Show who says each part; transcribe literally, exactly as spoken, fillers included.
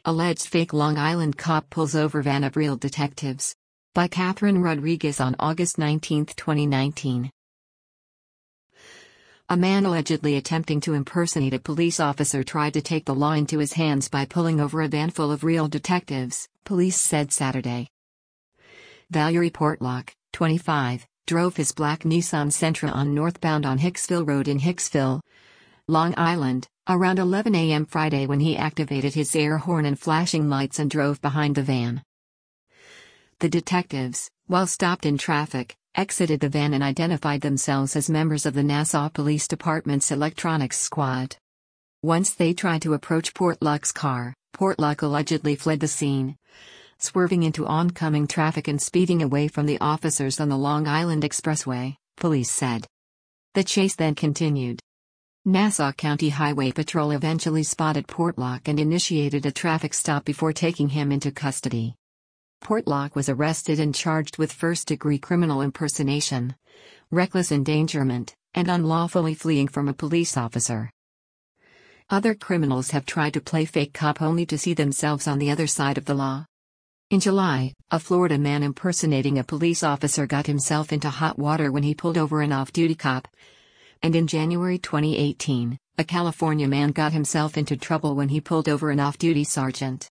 Speaker 1: Alleged fake Long Island cop pulls over van of real detectives. By Catherine Rodriguez on August nineteenth, twenty nineteen. A man allegedly attempting to impersonate a police officer tried to take the law into his hands by pulling over a van full of real detectives, police said Saturday. Valerie Portlock, twenty-five, drove his black Nissan Sentra on northbound on Hicksville Road in Hicksville, Long Island, around eleven a m Friday when he activated his air horn and flashing lights and drove behind the van. The detectives, while stopped in traffic, exited the van and identified themselves as members of the Nassau Police Department's electronics squad. Once they tried to approach Portlock's car, Portlock allegedly fled the scene, swerving into oncoming traffic and speeding away from the officers on the Long Island Expressway, police said. The chase then continued. Nassau County Highway Patrol eventually spotted Portlock and initiated a traffic stop before taking him into custody. Portlock was arrested and charged with first-degree criminal impersonation, reckless endangerment, and unlawfully fleeing from a police officer. Other criminals have tried to play fake cop only to see themselves on the other side of the law. In July, a Florida man impersonating a police officer got himself into hot water when he pulled over an off-duty cop. And in January twenty eighteen, a California man got himself into trouble when he pulled over an off-duty sergeant.